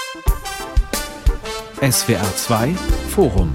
SWR 2 Forum.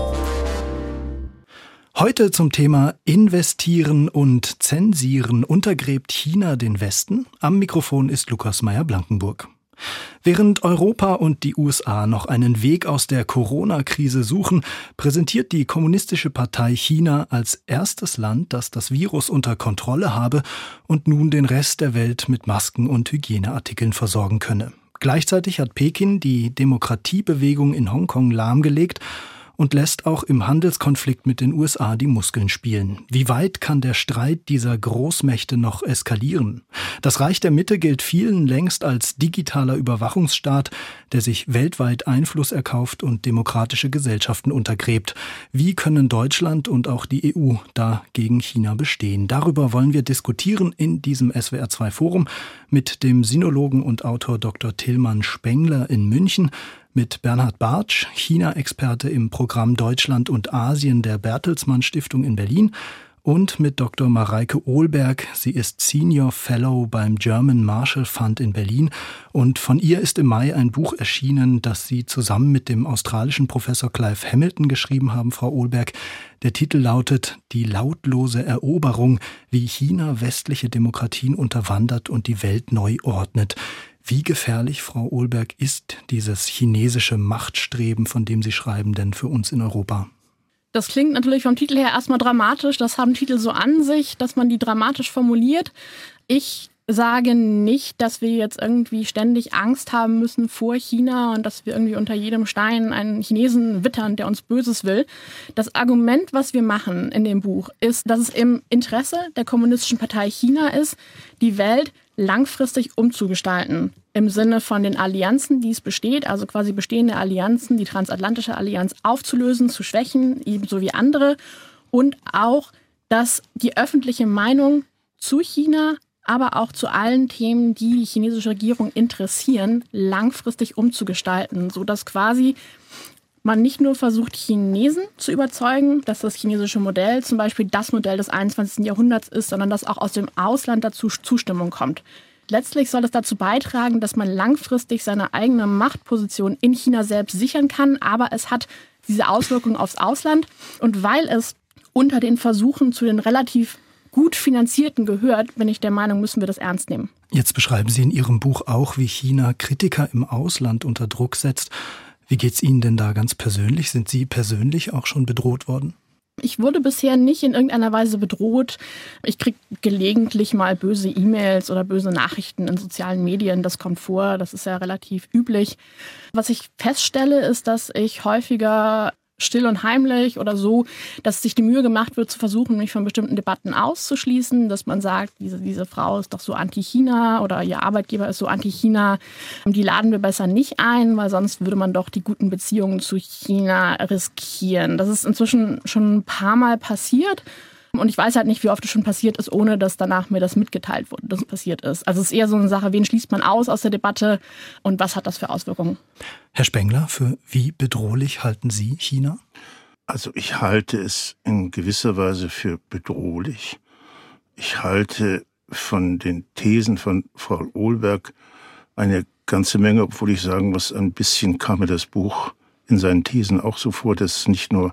Heute zum Thema Investieren und Zensieren. Untergräbt China den Westen? Am Mikrofon ist Lukas Meyer-Blankenburg. Während Europa und die USA noch einen Weg aus der Corona-Krise suchen, präsentiert die Kommunistische Partei China als erstes Land, das das Virus unter Kontrolle habe und nun den Rest der Welt mit Masken und Hygieneartikeln versorgen könne. Gleichzeitig hat Peking die Demokratiebewegung in Hongkong lahmgelegt und lässt auch im Handelskonflikt mit den USA die Muskeln spielen. Wie weit kann der Streit dieser Großmächte noch eskalieren? Das Reich der Mitte gilt vielen längst als digitaler Überwachungsstaat, der sich weltweit Einfluss erkauft und demokratische Gesellschaften untergräbt. Wie können Deutschland und auch die EU da gegen China bestehen? Darüber wollen wir diskutieren in diesem SWR2 Forum mit dem Sinologen und Autor Dr. Tilman Spengler in München, mit Bernhard Bartsch, China-Experte im Programm Deutschland und Asien der Bertelsmann Stiftung in Berlin, und mit Dr. Mareike Ohlberg. Sie ist Senior Fellow beim German Marshall Fund in Berlin und von ihr ist im Mai ein Buch erschienen, das Sie zusammen mit dem australischen Professor Clive Hamilton geschrieben haben, Frau Ohlberg. Der Titel lautet »Die lautlose Eroberung, wie China westliche Demokratien unterwandert und die Welt neu ordnet«. Wie gefährlich, Frau Ohlberg, ist dieses chinesische Machtstreben, von dem Sie schreiben, denn für uns in Europa? Das klingt natürlich vom Titel her erstmal dramatisch. Das haben Titel so an sich, dass man die dramatisch formuliert. Ich sage nicht, dass wir jetzt irgendwie ständig Angst haben müssen vor China und dass wir irgendwie unter jedem Stein einen Chinesen wittern, der uns Böses will. Das Argument, was wir machen in dem Buch, ist, dass es im Interesse der Kommunistischen Partei China ist, die Welt langfristig umzugestalten. Im Sinne von den Allianzen, die es besteht, also quasi bestehende Allianzen, die transatlantische Allianz aufzulösen, zu schwächen, ebenso wie andere. Und auch, dass die öffentliche Meinung zu China, aber auch zu allen Themen, die die chinesische Regierung interessieren, langfristig umzugestalten, sodass quasi man nicht nur versucht, Chinesen zu überzeugen, dass das chinesische Modell zum Beispiel das Modell des 21. Jahrhunderts ist, sondern dass auch aus dem Ausland dazu Zustimmung kommt. Letztlich soll es dazu beitragen, dass man langfristig seine eigene Machtposition in China selbst sichern kann, aber es hat diese Auswirkungen aufs Ausland. Und weil es unter den Versuchen zu den relativ gut finanzierten gehört, bin ich der Meinung, müssen wir das ernst nehmen. Jetzt beschreiben Sie in Ihrem Buch auch, wie China Kritiker im Ausland unter Druck setzt. Wie geht's Ihnen denn da ganz persönlich? Sind Sie persönlich auch schon bedroht worden? Ich wurde bisher nicht in irgendeiner Weise bedroht. Ich kriege gelegentlich mal böse E-Mails oder böse Nachrichten in sozialen Medien. Das kommt vor, das ist ja relativ üblich. Was ich feststelle, ist, dass ich häufiger still und heimlich oder so, dass sich die Mühe gemacht wird, zu versuchen, mich von bestimmten Debatten auszuschließen, dass man sagt, diese Frau ist doch so anti-China oder ihr Arbeitgeber ist so anti-China, die laden wir besser nicht ein, weil sonst würde man doch die guten Beziehungen zu China riskieren. Das ist inzwischen schon ein paar Mal passiert. Und ich weiß halt nicht, wie oft es schon passiert ist, ohne dass danach mir das mitgeteilt wurde, dass es passiert ist. Also es ist eher so eine Sache, wen schließt man aus der Debatte und was hat das für Auswirkungen? Herr Spengler, für wie bedrohlich halten Sie China? Also ich halte es in gewisser Weise für bedrohlich. Ich halte von den Thesen von Frau Ohlberg eine ganze Menge, obwohl ich sagen muss, ein bisschen kam mir das Buch in seinen Thesen auch so vor, dass nicht nur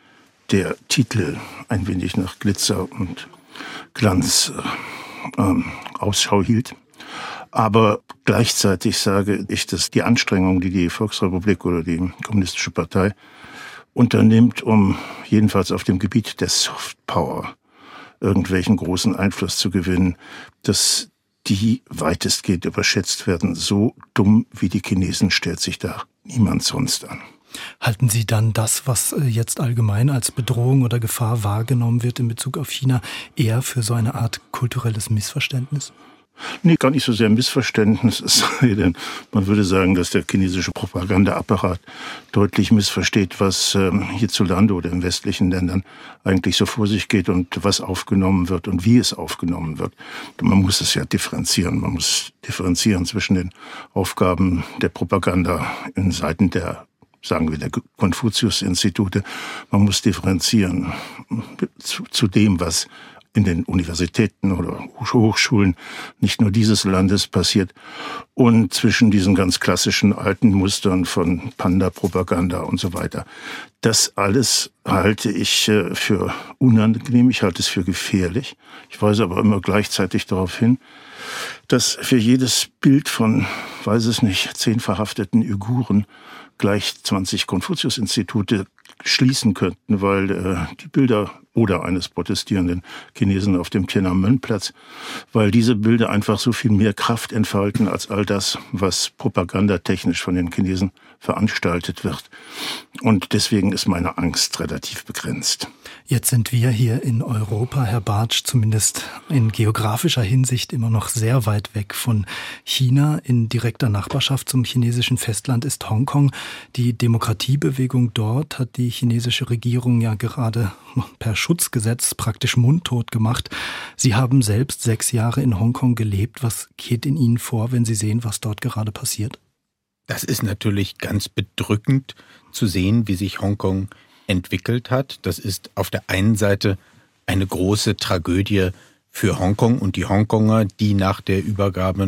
der Titel ein wenig nach Glitzer und Glanz Ausschau hielt. Aber gleichzeitig sage ich, dass die Anstrengungen, die die Volksrepublik oder die Kommunistische Partei unternimmt, um jedenfalls auf dem Gebiet der Softpower irgendwelchen großen Einfluss zu gewinnen, dass die weitestgehend überschätzt werden. So dumm wie die Chinesen stellt sich da niemand sonst an. Halten Sie dann das, was jetzt allgemein als Bedrohung oder Gefahr wahrgenommen wird in Bezug auf China, eher für so eine Art kulturelles Missverständnis? Nee, gar nicht so sehr ein Missverständnis, es sei denn, man würde sagen, dass der chinesische Propagandaapparat deutlich missversteht, was hierzulande oder in westlichen Ländern eigentlich so vor sich geht und was aufgenommen wird und wie es aufgenommen wird. Man muss es ja differenzieren. Man muss differenzieren zwischen den Aufgaben der Propaganda in Seiten der, sagen wir, der Konfuzius-Institute. Man muss differenzieren zu dem, was in den Universitäten oder Hochschulen nicht nur dieses Landes passiert und zwischen diesen ganz klassischen alten Mustern von Panda-Propaganda und so weiter. Das alles halte ich für unangenehm, ich halte es für gefährlich. Ich weise aber immer gleichzeitig darauf hin, dass für jedes Bild von, 10 verhafteten Uiguren gleich 20 Konfuzius-Institute schließen könnten, weil die Bilder oder eines protestierenden Chinesen auf dem Tiananmen-Platz, weil diese Bilder einfach so viel mehr Kraft entfalten als all das, was propagandatechnisch von den Chinesen veranstaltet wird. Und deswegen ist meine Angst relativ begrenzt. Jetzt sind wir hier in Europa, Herr Bartsch, zumindest in geografischer Hinsicht immer noch sehr weit weg von China. In direkter Nachbarschaft zum chinesischen Festland ist Hongkong. Die Demokratiebewegung dort hat die chinesische Regierung ja gerade per Schutzgesetz praktisch mundtot gemacht. Sie haben selbst 6 Jahre in Hongkong gelebt. Was geht in Ihnen vor, wenn Sie sehen, was dort gerade passiert? Das ist natürlich ganz bedrückend zu sehen, wie sich Hongkong entwickelt hat. Das ist auf der einen Seite eine große Tragödie für Hongkong und die Hongkonger, die nach der Übergabe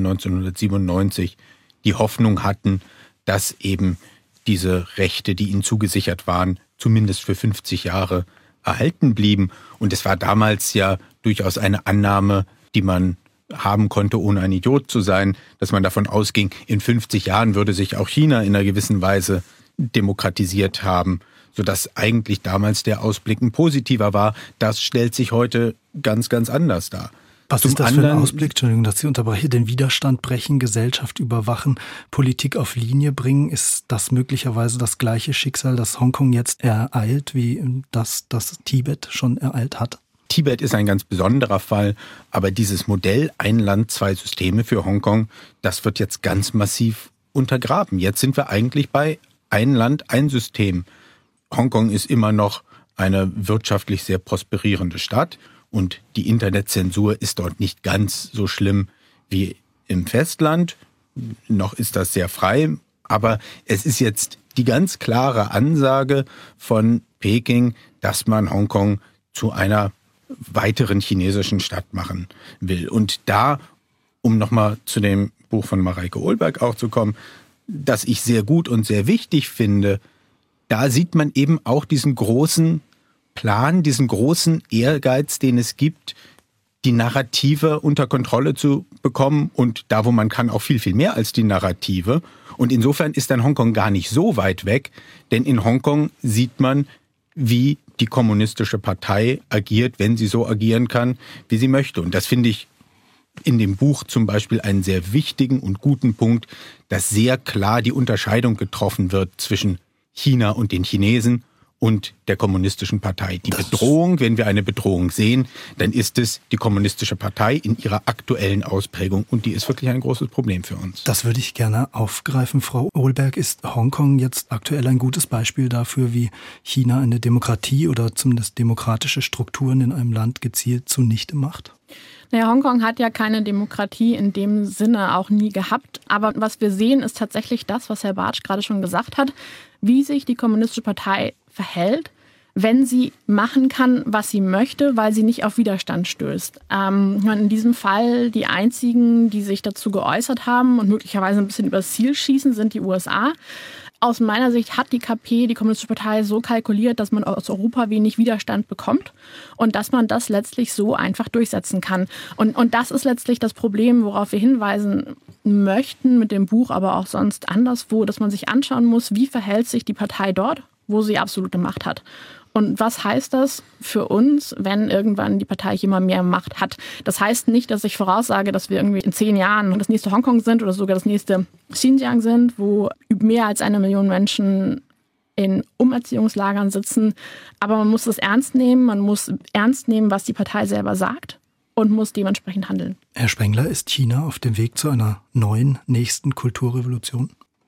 1997 die Hoffnung hatten, dass eben diese Rechte, die ihnen zugesichert waren, zumindest für 50 Jahre erhalten blieben. Und es war damals ja durchaus eine Annahme, die man haben konnte, ohne ein Idiot zu sein, dass man davon ausging, in 50 Jahren würde sich auch China in einer gewissen Weise demokratisiert haben, sodass eigentlich damals der Ausblick ein positiver war. Das stellt sich heute ganz, ganz anders dar. Was ist das für ein Ausblick? Entschuldigung, dass ich unterbreche. Den Widerstand brechen, Gesellschaft überwachen, Politik auf Linie bringen. Ist das möglicherweise das gleiche Schicksal, das Hongkong jetzt ereilt, wie das Tibet schon ereilt hat? Tibet ist ein ganz besonderer Fall, aber dieses Modell ein Land, 2 Systeme für Hongkong, das wird jetzt ganz massiv untergraben. Jetzt sind wir eigentlich bei ein Land, ein System. Hongkong ist immer noch eine wirtschaftlich sehr prosperierende Stadt und die Internetzensur ist dort nicht ganz so schlimm wie im Festland. Noch ist das sehr frei, aber es ist jetzt die ganz klare Ansage von Peking, dass man Hongkong zu einer weiteren chinesischen Stadt machen will. Und da, um nochmal zu dem Buch von Mareike Ohlberg auch zu kommen, das ich sehr gut und sehr wichtig finde, da sieht man eben auch diesen großen Plan, diesen großen Ehrgeiz, den es gibt, die Narrative unter Kontrolle zu bekommen und da, wo man kann, auch viel, viel mehr als die Narrative. Und insofern ist dann Hongkong gar nicht so weit weg, denn in Hongkong sieht man, wie die kommunistische Partei agiert, wenn sie so agieren kann, wie sie möchte. Und das finde ich in dem Buch zum Beispiel einen sehr wichtigen und guten Punkt, dass sehr klar die Unterscheidung getroffen wird zwischen China und den Chinesen und der kommunistischen Partei. Die Bedrohung, wenn wir eine Bedrohung sehen, dann ist es die kommunistische Partei in ihrer aktuellen Ausprägung und die ist wirklich ein großes Problem für uns. Das würde ich gerne aufgreifen. Frau Ohlberg, ist Hongkong jetzt aktuell ein gutes Beispiel dafür, wie China eine Demokratie oder zumindest demokratische Strukturen in einem Land gezielt zunichte macht? Naja, Hongkong hat ja keine Demokratie in dem Sinne auch nie gehabt. Aber was wir sehen, ist tatsächlich das, was Herr Bartsch gerade schon gesagt hat, wie sich die kommunistische Partei verhält, wenn sie machen kann, was sie möchte, weil sie nicht auf Widerstand stößt. In diesem Fall die einzigen, die sich dazu geäußert haben und möglicherweise ein bisschen übers Ziel schießen, sind die USA. Aus meiner Sicht hat die KP, die Kommunistische Partei, so kalkuliert, dass man aus Europa wenig Widerstand bekommt und dass man das letztlich so einfach durchsetzen kann. Und das ist letztlich das Problem, worauf wir hinweisen möchten mit dem Buch, aber auch sonst anderswo, dass man sich anschauen muss, wie verhält sich die Partei dort, wo sie absolute Macht hat. Und was heißt das für uns, wenn irgendwann die Partei immer mehr Macht hat? Das heißt nicht, dass ich voraussage, dass wir irgendwie in 10 Jahren das nächste Hongkong sind oder sogar das nächste Xinjiang sind, wo mehr als 1 Million Menschen in Umerziehungslagern sitzen. Aber man muss das ernst nehmen. Man muss ernst nehmen, was die Partei selber sagt und muss dementsprechend handeln. Herr Spengler, ist China auf dem Weg zu einer neuen, nächsten Kulturrevolution?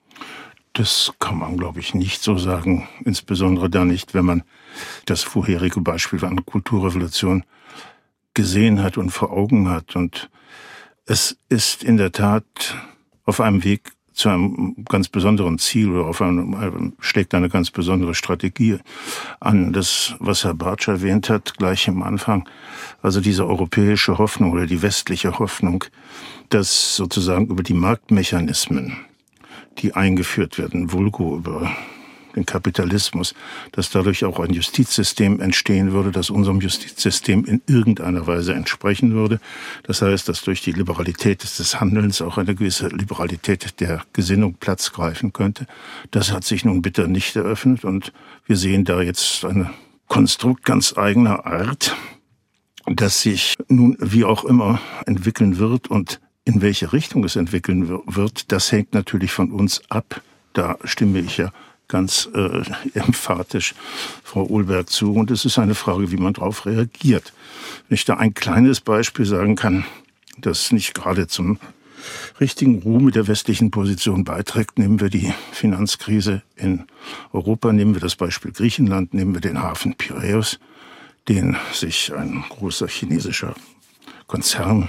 Das kann man, glaube ich, nicht so sagen. Insbesondere dann nicht, wenn man das vorherige Beispiel einer Kulturrevolution gesehen hat und vor Augen hat. Und es ist in der Tat auf einem Weg zu einem ganz besonderen Ziel oder schlägt eine ganz besondere Strategie an. Das, was Herr Bartsch erwähnt hat, gleich am Anfang, also diese europäische Hoffnung oder die westliche Hoffnung, dass sozusagen über die Marktmechanismen, die eingeführt werden, vulgo über den Kapitalismus, dass dadurch auch ein Justizsystem entstehen würde, das unserem Justizsystem in irgendeiner Weise entsprechen würde. Das heißt, dass durch die Liberalität des Handelns auch eine gewisse Liberalität der Gesinnung Platz greifen könnte. Das hat sich nun bitter nicht eröffnet und wir sehen da jetzt ein Konstrukt ganz eigener Art, das sich nun wie auch immer entwickeln wird und in welche Richtung es entwickeln wird, das hängt natürlich von uns ab. Da stimme ich ja ganz emphatisch Frau Olberg zu. Und es ist eine Frage, wie man darauf reagiert. Wenn ich da ein kleines Beispiel sagen kann, das nicht gerade zum richtigen Ruhm der westlichen Position beiträgt, nehmen wir die Finanzkrise in Europa, nehmen wir das Beispiel Griechenland, nehmen wir den Hafen Piräus, den sich ein großer chinesischer Konzern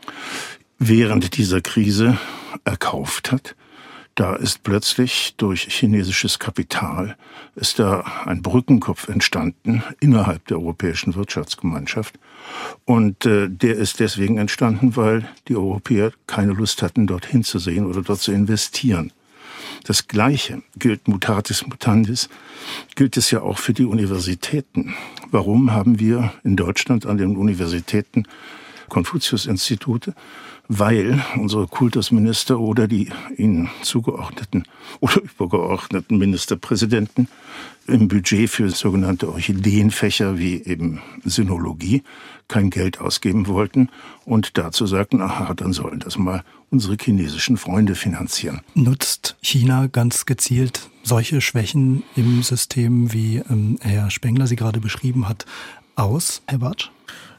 während dieser Krise erkauft hat. Da ist plötzlich durch chinesisches Kapital ist da ein Brückenkopf entstanden innerhalb der Europäischen Wirtschaftsgemeinschaft. Und der ist deswegen entstanden, weil die Europäer keine Lust hatten, dorthin zu sehen oder dort zu investieren. Das Gleiche gilt mutatis mutandis, gilt es ja auch für die Universitäten. Warum haben wir in Deutschland an den Universitäten Konfuzius-Institute? Weil unsere Kultusminister oder die ihnen zugeordneten oder übergeordneten Ministerpräsidenten im Budget für sogenannte Orchideenfächer wie eben Sinologie kein Geld ausgeben wollten und dazu sagten, aha, dann sollen das mal unsere chinesischen Freunde finanzieren. Nutzt China ganz gezielt solche Schwächen im System, wie Herr Spengler sie gerade beschrieben hat, aus, Herr Bartsch?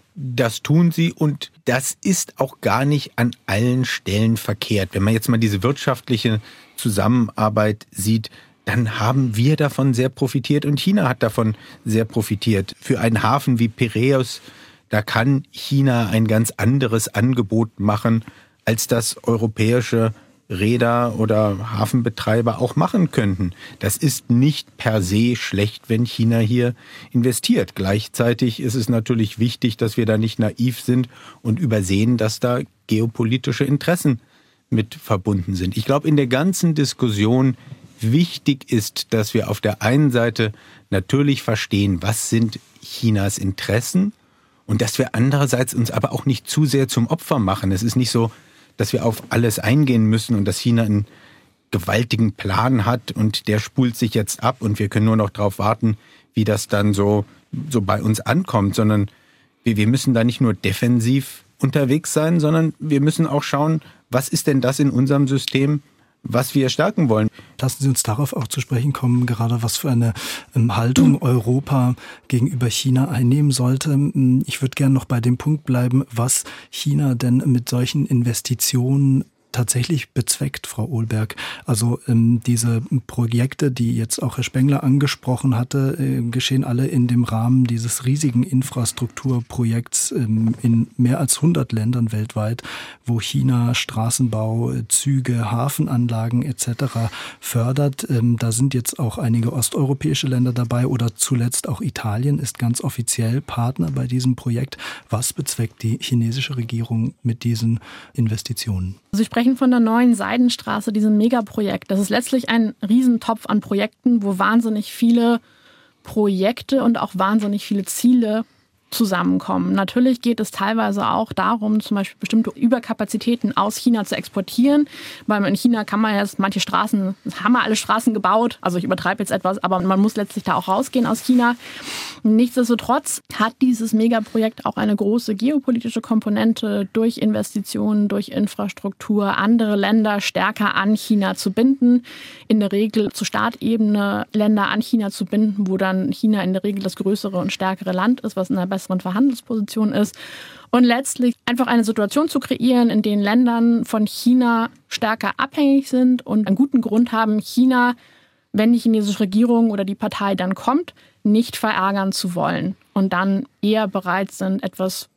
Das tun sie und das ist auch gar nicht an allen Stellen verkehrt. Wenn man jetzt mal diese wirtschaftliche Zusammenarbeit sieht, dann haben wir davon sehr profitiert und China hat davon sehr profitiert. Für einen Hafen wie Piräus, da kann China ein ganz anderes Angebot machen, als das europäische Reeder oder Hafenbetreiber auch machen könnten. Das ist nicht per se schlecht, wenn China hier investiert. Gleichzeitig ist es natürlich wichtig, dass wir da nicht naiv sind und übersehen, dass da geopolitische Interessen mit verbunden sind. Ich glaube, in der ganzen Diskussion wichtig ist, dass wir auf der einen Seite natürlich verstehen, was sind Chinas Interessen und dass wir andererseits uns aber auch nicht zu sehr zum Opfer machen. Es ist nicht so, dass wir auf alles eingehen müssen und dass China einen gewaltigen Plan hat und der spult sich jetzt ab und wir können nur noch darauf warten, wie das dann so bei uns ankommt, sondern wir müssen da nicht nur defensiv unterwegs sein, sondern wir müssen auch schauen, was ist denn das in unserem System, was wir stärken wollen. Lassen Sie uns darauf auch zu sprechen kommen, gerade was für eine Haltung Europa gegenüber China einnehmen sollte. Ich würde gerne noch bei dem Punkt bleiben, was China denn mit solchen Investitionen tatsächlich bezweckt, Frau Olberg. Also diese Projekte, die jetzt auch Herr Spengler angesprochen hatte, geschehen alle in dem Rahmen dieses riesigen Infrastrukturprojekts in mehr als 100 Ländern weltweit, wo China Straßenbau, Züge, Hafenanlagen etc. fördert. Da sind jetzt auch einige osteuropäische Länder dabei oder zuletzt auch Italien ist ganz offiziell Partner bei diesem Projekt. Was bezweckt die chinesische Regierung mit diesen Investitionen? Sie sprechen von der neuen Seidenstraße, diesem Megaprojekt. Das ist letztlich ein Riesentopf an Projekten, wo wahnsinnig viele Projekte und auch wahnsinnig viele Ziele zusammenkommen. Natürlich geht es teilweise auch darum, zum Beispiel bestimmte Überkapazitäten aus China zu exportieren, weil in China kann man jetzt manche Straßen, haben wir alle Straßen gebaut, also ich übertreibe jetzt etwas, aber man muss letztlich da auch rausgehen aus China. Nichtsdestotrotz hat dieses Megaprojekt auch eine große geopolitische Komponente durch Investitionen, durch Infrastruktur, andere Länder stärker an China zu binden, in der Regel zur Startebene Länder an China zu binden, wo dann China in der Regel das größere und stärkere Land ist, was in einer besseren Verhandlungsposition ist und letztlich einfach eine Situation zu kreieren, in denen Ländern von China stärker abhängig sind und einen guten Grund haben, China, wenn die chinesische Regierung oder die Partei dann kommt, nicht verärgern zu wollen und dann eher bereit sind, etwas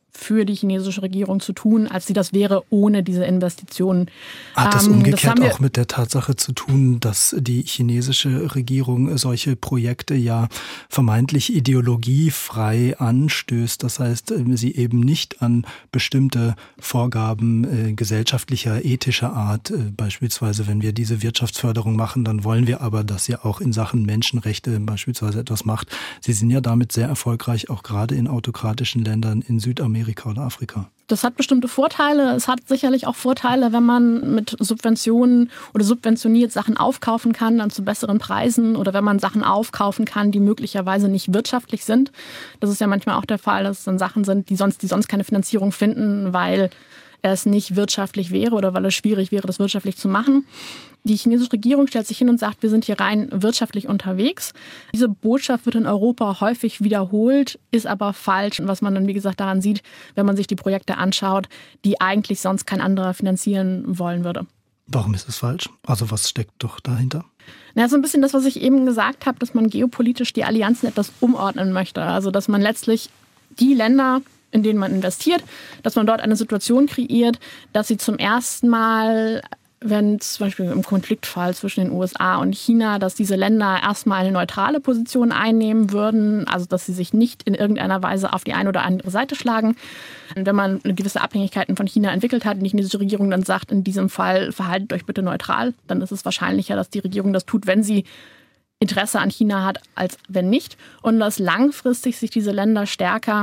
für die chinesische Regierung zu tun, als sie das wäre ohne diese Investitionen. Hat das umgekehrt auch mit der Tatsache zu tun, dass die chinesische Regierung solche Projekte ja vermeintlich ideologiefrei anstößt? Das heißt, sie eben nicht an bestimmte Vorgaben gesellschaftlicher, ethischer Art, beispielsweise wenn wir diese Wirtschaftsförderung machen, dann wollen wir aber, dass ihr auch in Sachen Menschenrechte beispielsweise etwas macht. Sie sind ja damit sehr erfolgreich, auch gerade in autokratischen Ländern in Südamerika oder Afrika. Das hat bestimmte Vorteile. Es hat sicherlich auch Vorteile, wenn man mit Subventionen oder subventioniert Sachen aufkaufen kann, dann zu besseren Preisen, oder wenn man Sachen aufkaufen kann, die möglicherweise nicht wirtschaftlich sind. Das ist ja manchmal auch der Fall, dass es dann Sachen sind, die sonst keine Finanzierung finden, weil es nicht wirtschaftlich wäre oder weil es schwierig wäre, das wirtschaftlich zu machen. Die chinesische Regierung stellt sich hin und sagt, wir sind hier rein wirtschaftlich unterwegs. Diese Botschaft wird in Europa häufig wiederholt, ist aber falsch. Und was man dann, wie gesagt, daran sieht, wenn man sich die Projekte anschaut, die eigentlich sonst kein anderer finanzieren wollen würde. Warum ist es falsch? Also was steckt doch dahinter? Na, so ein bisschen das, was ich eben gesagt habe, dass man geopolitisch die Allianzen etwas umordnen möchte. Also dass man letztlich die Länder, in denen man investiert, dass man dort eine Situation kreiert, dass sie zum ersten Mal, wenn zum Beispiel im Konfliktfall zwischen den USA und China, dass diese Länder erstmal eine neutrale Position einnehmen würden, also dass sie sich nicht in irgendeiner Weise auf die eine oder andere Seite schlagen. Und wenn man gewisse Abhängigkeiten von China entwickelt hat und die chinesische Regierung dann sagt, in diesem Fall verhaltet euch bitte neutral, dann ist es wahrscheinlicher, dass die Regierung das tut, wenn sie Interesse an China hat, als wenn nicht. Und dass langfristig sich diese Länder stärker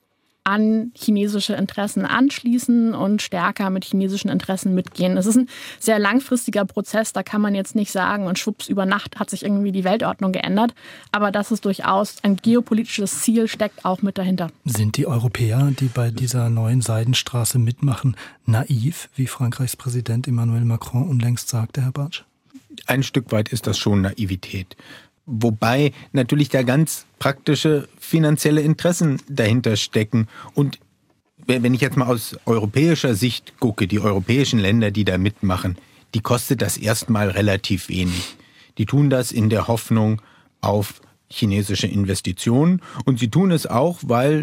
an chinesische Interessen anschließen und stärker mit chinesischen Interessen mitgehen. Es ist ein sehr langfristiger Prozess, da kann man jetzt nicht sagen, und schwupps, über Nacht hat sich irgendwie die Weltordnung geändert. Aber das ist durchaus ein geopolitisches Ziel, steckt auch mit dahinter. Sind die Europäer, die bei dieser neuen Seidenstraße mitmachen, naiv, wie Frankreichs Präsident Emmanuel Macron unlängst sagte, Herr Bartsch? Ein Stück weit ist das schon Naivität. Wobei natürlich da ganz praktische finanzielle Interessen dahinter stecken. Und wenn ich jetzt mal aus europäischer Sicht gucke, die europäischen Länder, die da mitmachen, die kostet das erstmal relativ wenig. Die tun das in der Hoffnung auf chinesische Investitionen. Und sie tun es auch, weil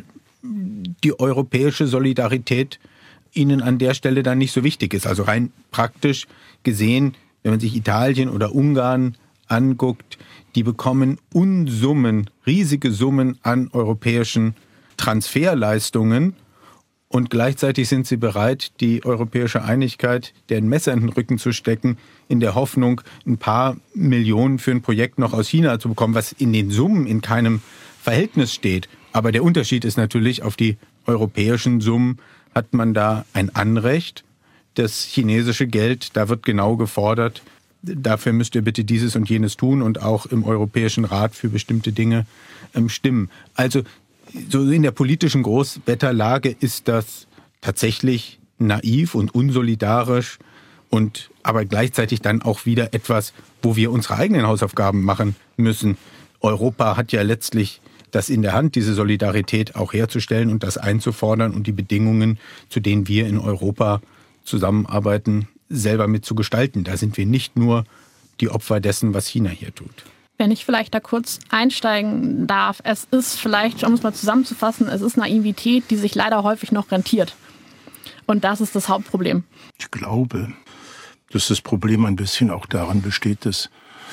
die europäische Solidarität ihnen an der Stelle dann nicht so wichtig ist. Also rein praktisch gesehen, wenn man sich Italien oder Ungarn anguckt, die bekommen Unsummen, riesige Summen an europäischen Transferleistungen, und gleichzeitig sind sie bereit, die europäische Einigkeit deren Messer in den Rücken zu stecken, in der Hoffnung, ein paar Millionen für ein Projekt noch aus China zu bekommen, was in den Summen in keinem Verhältnis steht. Aber der Unterschied ist natürlich, auf die europäischen Summen hat man da ein Anrecht. Das chinesische Geld, da wird genau gefordert, dafür müsst ihr bitte dieses und jenes tun und auch im Europäischen Rat für bestimmte Dinge stimmen. Also so in der politischen Großwetterlage ist das tatsächlich naiv und unsolidarisch, und aber gleichzeitig dann auch wieder etwas, wo wir unsere eigenen Hausaufgaben machen müssen. Europa hat ja letztlich das in der Hand, diese Solidarität auch herzustellen und das einzufordern und die Bedingungen, zu denen wir in Europa zusammenarbeiten, selber mitzugestalten. Da sind wir nicht nur die Opfer dessen, was China hier tut. Wenn ich vielleicht da kurz einsteigen darf, es ist vielleicht, um es mal zusammenzufassen, es ist Naivität, die sich leider häufig noch rentiert. Und das ist das Hauptproblem. Ich glaube, dass das Problem ein bisschen auch daran besteht, dass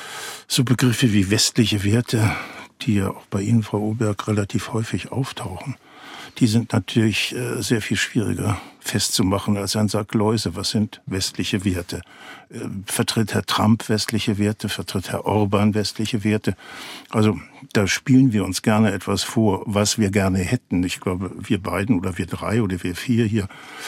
so Begriffe wie westliche Werte, die ja auch bei Ihnen, Frau Oberg, relativ häufig auftauchen, die sind natürlich sehr viel schwieriger festzumachen als ein Sack Läuse. Was sind westliche Werte? Vertritt Herr Trump westliche Werte? Vertritt Herr Orban westliche Werte? Also da spielen wir uns gerne etwas vor, was wir gerne hätten. Ich glaube, wir beiden oder wir drei oder wir vier hier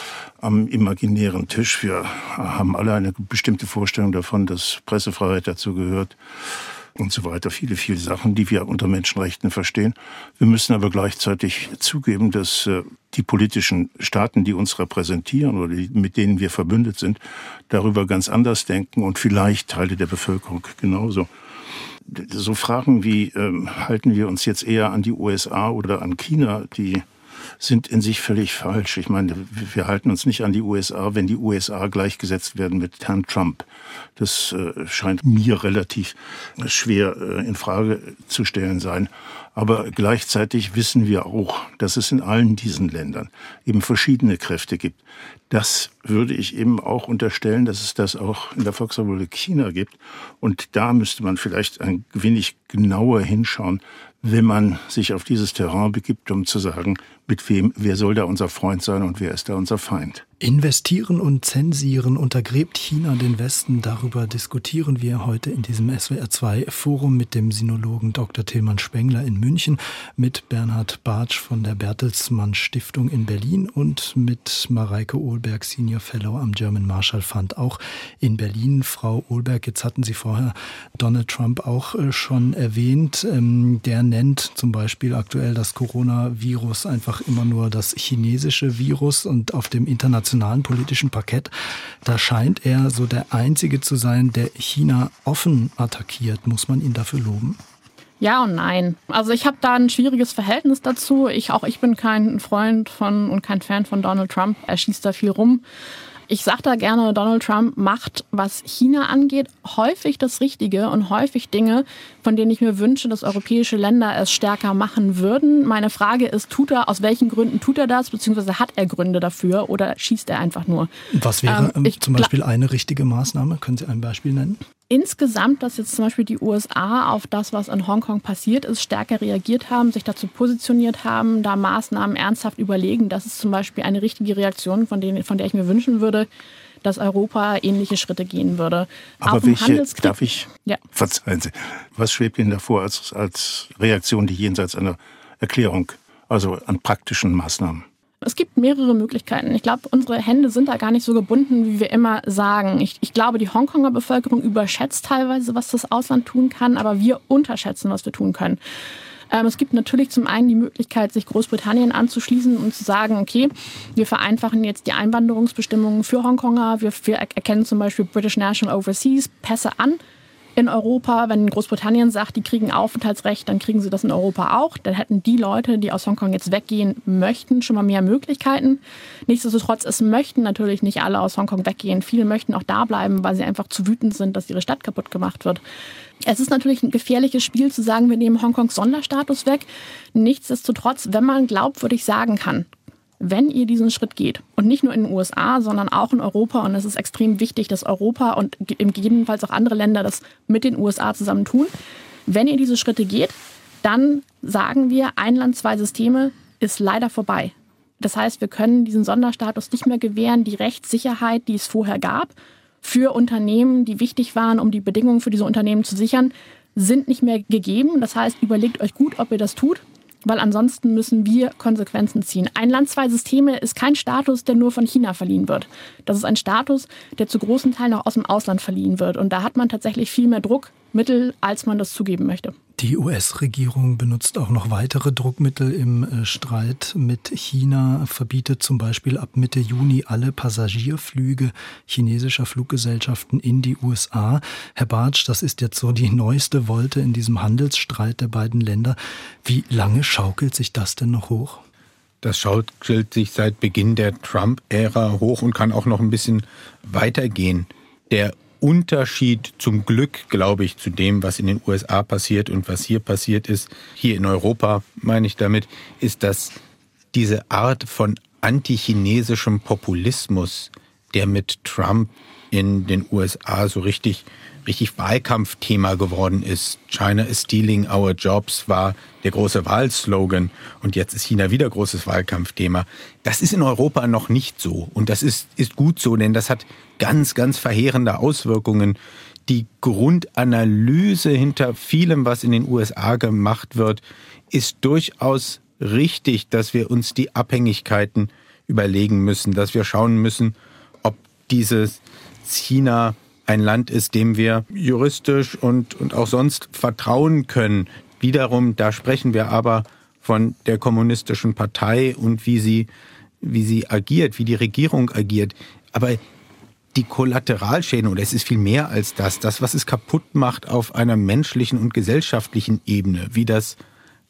am imaginären Tisch, wir haben alle eine bestimmte Vorstellung davon, dass Pressefreiheit dazu gehört und so weiter. Viele, viele Sachen, die wir unter Menschenrechten verstehen. Wir müssen aber gleichzeitig zugeben, dass die politischen Staaten, die uns repräsentieren oder mit denen wir verbündet sind, darüber ganz anders denken und vielleicht Teile der Bevölkerung genauso. So Fragen wie, halten wir uns jetzt eher an die USA oder an China, die sind in sich völlig falsch. Ich meine, wir halten uns nicht an die USA, wenn die USA gleichgesetzt werden mit Herrn Trump. Das scheint mir relativ schwer in Frage zu stellen sein. Aber gleichzeitig wissen wir auch, dass es in allen diesen Ländern eben verschiedene Kräfte gibt. Das würde ich eben auch unterstellen, dass es das auch in der Volksrepublik China gibt. Und da müsste man vielleicht ein wenig genauer hinschauen, wenn man sich auf dieses Terrain begibt, um zu sagen, mit wem, wer soll da unser Freund sein und wer ist da unser Feind. Investieren und zensieren, untergräbt China den Westen? Darüber diskutieren wir heute in diesem SWR2-Forum mit dem Sinologen Dr. Tilman Spengler in München, mit Bernhard Bartsch von der Bertelsmann Stiftung in Berlin und mit Mareike Ohlberg, Senior Fellow am German Marshall Fund, auch in Berlin. Frau Ohlberg, jetzt hatten Sie vorher Donald Trump auch schon erwähnt. Der nennt zum Beispiel aktuell das Coronavirus einfach immer nur das chinesische Virus, und auf dem internationalen politischen Parkett, da scheint er so der Einzige zu sein, der China offen attackiert. Muss man ihn dafür loben? Ja und nein. Also ich habe da ein schwieriges Verhältnis dazu. Ich bin kein Freund von und kein Fan von Donald Trump. Er schießt da viel rum. Ich sage da gerne, Donald Trump macht, was China angeht, häufig das Richtige und häufig Dinge, von denen ich mir wünsche, dass europäische Länder es stärker machen würden. Meine Frage ist, aus welchen Gründen tut er das, beziehungsweise hat er Gründe dafür oder schießt er einfach nur? Was wäre zum Beispiel eine richtige Maßnahme? Können Sie ein Beispiel nennen? Insgesamt, dass jetzt zum Beispiel die USA auf das, was in Hongkong passiert ist, stärker reagiert haben, sich dazu positioniert haben, da Maßnahmen ernsthaft überlegen. Das ist zum Beispiel eine richtige Reaktion, von der ich mir wünschen würde, dass Europa ähnliche Schritte gehen würde. Aber darf ich? Ja. Verzeihen Sie. Was schwebt Ihnen davor als Reaktion, die jenseits einer Erklärung, also an praktischen Maßnahmen? Es gibt mehrere Möglichkeiten. Ich glaube, unsere Hände sind da gar nicht so gebunden, wie wir immer sagen. Ich glaube, die Hongkonger Bevölkerung überschätzt teilweise, was das Ausland tun kann, aber wir unterschätzen, was wir tun können. Es gibt natürlich zum einen die Möglichkeit, sich Großbritannien anzuschließen und zu sagen, okay, wir vereinfachen jetzt die Einwanderungsbestimmungen für Hongkonger. Wir erkennen zum Beispiel British National Overseas Pässe an in Europa. Wenn Großbritannien sagt, die kriegen Aufenthaltsrecht, dann kriegen sie das in Europa auch. Dann hätten die Leute, die aus Hongkong jetzt weggehen möchten, schon mal mehr Möglichkeiten. Nichtsdestotrotz, es möchten natürlich nicht alle aus Hongkong weggehen. Viele möchten auch da bleiben, weil sie einfach zu wütend sind, dass ihre Stadt kaputt gemacht wird. Es ist natürlich ein gefährliches Spiel zu sagen, wir nehmen Hongkongs Sonderstatus weg. Nichtsdestotrotz, wenn man glaubwürdig sagen kann, wenn ihr diesen Schritt geht, und nicht nur in den USA, sondern auch in Europa, und es ist extrem wichtig, dass Europa und gegebenenfalls auch andere Länder das mit den USA zusammen tun, wenn ihr diese Schritte geht, dann sagen wir, ein Land, zwei Systeme ist leider vorbei. Das heißt, wir können diesen Sonderstatus nicht mehr gewähren, die Rechtssicherheit, die es vorher gab, für Unternehmen, die wichtig waren, um die Bedingungen für diese Unternehmen zu sichern, sind nicht mehr gegeben. Das heißt, überlegt euch gut, ob ihr das tut, weil ansonsten müssen wir Konsequenzen ziehen. Ein Land, zwei Systeme ist kein Status, der nur von China verliehen wird. Das ist ein Status, der zu großen Teilen auch aus dem Ausland verliehen wird. Und da hat man tatsächlich viel mehr Druckmittel, als man das zugeben möchte. Die US-Regierung benutzt auch noch weitere Druckmittel im Streit mit China, verbietet zum Beispiel ab Mitte Juni alle Passagierflüge chinesischer Fluggesellschaften in die USA. Herr Bartsch, das ist jetzt so die neueste Wolte in diesem Handelsstreit der beiden Länder. Wie lange schaukelt sich das denn noch hoch? Das schaukelt sich seit Beginn der Trump-Ära hoch und kann auch noch ein bisschen weitergehen. Der Unterschied zum Glück, glaube ich, zu dem, was in den USA passiert und was hier passiert ist, hier in Europa, meine ich damit, ist, dass diese Art von antichinesischem Populismus, der mit Trump in den USA so richtig Wahlkampfthema geworden ist. China is stealing our jobs war der große Wahlslogan und jetzt ist China wieder großes Wahlkampfthema. Das ist in Europa noch nicht so und das ist gut so, denn das hat ganz, ganz verheerende Auswirkungen. Die Grundanalyse hinter vielem, was in den USA gemacht wird, ist durchaus richtig, dass wir uns die Abhängigkeiten überlegen müssen, dass wir schauen müssen, ob dieses China ein Land ist, dem wir juristisch und auch sonst vertrauen können. Wiederum, da sprechen wir aber von der kommunistischen Partei und wie sie agiert, wie die Regierung agiert. Aber die Kollateralschäden, oder es ist viel mehr als das, was es kaputt macht auf einer menschlichen und gesellschaftlichen Ebene, wie das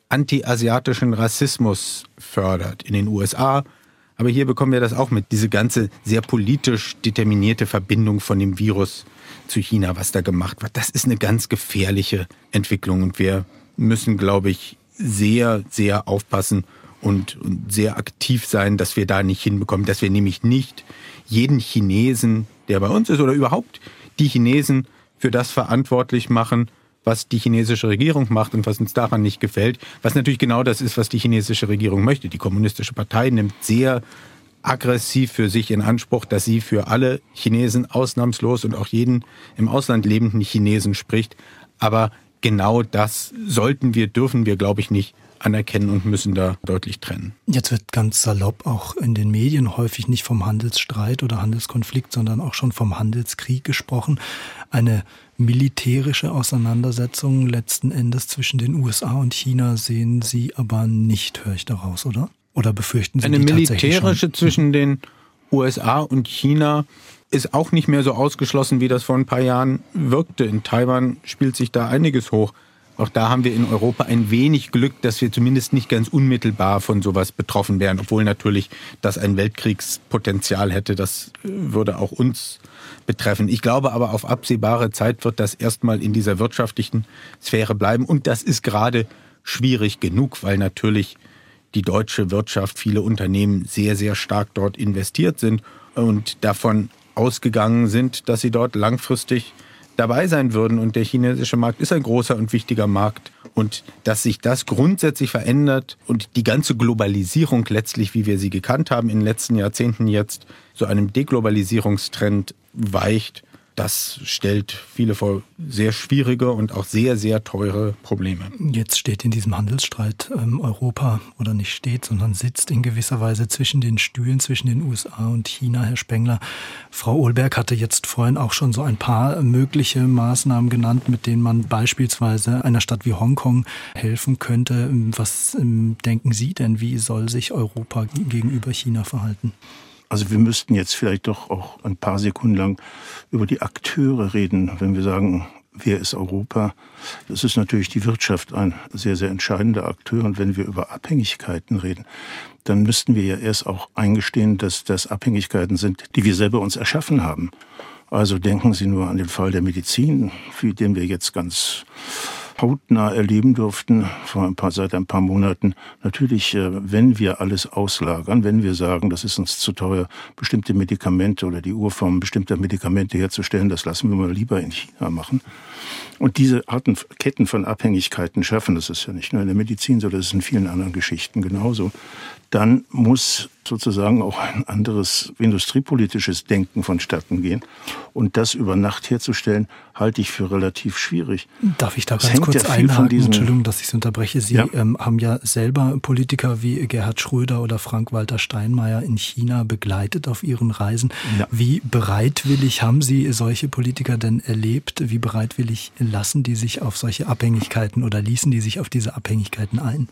anti-asiatischen Rassismus fördert in den USA. Aber hier bekommen wir das auch mit, diese ganze sehr politisch determinierte Verbindung von dem Virus zu China, was da gemacht wird. Das ist eine ganz gefährliche Entwicklung und wir müssen, glaube ich, sehr, sehr aufpassen und sehr aktiv sein, dass wir da nicht hinbekommen, dass wir nämlich nicht jeden Chinesen, der bei uns ist oder überhaupt die Chinesen für das verantwortlich machen, was die chinesische Regierung macht und was uns daran nicht gefällt, was natürlich genau das ist, was die chinesische Regierung möchte. Die Kommunistische Partei nimmt sehr aggressiv für sich in Anspruch, dass sie für alle Chinesen ausnahmslos und auch jeden im Ausland lebenden Chinesen spricht. Aber genau das dürfen wir, glaube ich, nicht anerkennen und müssen da deutlich trennen. Jetzt wird ganz salopp auch in den Medien häufig nicht vom Handelsstreit oder Handelskonflikt, sondern auch schon vom Handelskrieg gesprochen. Eine militärische Auseinandersetzung letzten Endes zwischen den USA und China sehen Sie aber nicht, höre ich daraus, oder? Oder befürchten Sie eine die tatsächlich militärische schon? Zwischen den USA und China ist auch nicht mehr so ausgeschlossen, wie das vor ein paar Jahren wirkte. In Taiwan spielt sich da einiges hoch. Auch da haben wir in Europa ein wenig Glück, dass wir zumindest nicht ganz unmittelbar von sowas betroffen wären, obwohl natürlich das ein Weltkriegspotenzial hätte. Das würde auch uns betreffen. Ich glaube aber, auf absehbare Zeit wird das erstmal in dieser wirtschaftlichen Sphäre bleiben. Und das ist gerade schwierig genug, weil natürlich die deutsche Wirtschaft, viele Unternehmen sehr, sehr stark dort investiert sind und davon ausgegangen sind, dass sie dort langfristig dabei sein würden. Und der chinesische Markt ist ein großer und wichtiger Markt. Und dass sich das grundsätzlich verändert und die ganze Globalisierung letztlich, wie wir sie gekannt haben in den letzten Jahrzehnten jetzt, so einem Deglobalisierungstrend weicht, das stellt viele vor sehr schwierige und auch sehr, sehr teure Probleme. Jetzt steht in diesem Handelsstreit Europa, oder nicht steht, sondern sitzt in gewisser Weise zwischen den Stühlen, zwischen den USA und China, Herr Spengler. Frau Olberg hatte jetzt vorhin auch schon so ein paar mögliche Maßnahmen genannt, mit denen man beispielsweise einer Stadt wie Hongkong helfen könnte. Was denken Sie denn, wie soll sich Europa gegenüber China verhalten? Also wir müssten jetzt vielleicht doch auch ein paar Sekunden lang über die Akteure reden, wenn wir sagen, wer ist Europa? Das ist natürlich die Wirtschaft ein sehr, sehr entscheidender Akteur. Und wenn wir über Abhängigkeiten reden, dann müssten wir ja erst auch eingestehen, dass das Abhängigkeiten sind, die wir selber uns erschaffen haben. Also denken Sie nur an den Fall der Medizin, für den wir jetzt ganz hautnah erleben durften seit ein paar Monaten. Natürlich, wenn wir alles auslagern, wenn wir sagen, das ist uns zu teuer, bestimmte Medikamente oder die Urform bestimmter Medikamente herzustellen, das lassen wir mal lieber in China machen. Und diese Arten, Ketten von Abhängigkeiten schaffen, das ist ja nicht nur in der Medizin so, das ist in vielen anderen Geschichten genauso, dann muss sozusagen auch ein anderes industriepolitisches Denken vonstatten gehen. Und das über Nacht herzustellen, halte ich für relativ schwierig. Darf ich da ganz kurz einhaken? Entschuldigung, dass ich Sie unterbreche. Sie haben ja selber Politiker wie Gerhard Schröder oder Frank-Walter Steinmeier in China begleitet auf Ihren Reisen. Ja. Wie bereitwillig haben Sie solche Politiker denn erlebt? Wie bereitwillig lassen die sich auf solche Abhängigkeiten oder ließen die sich auf diese Abhängigkeiten ein?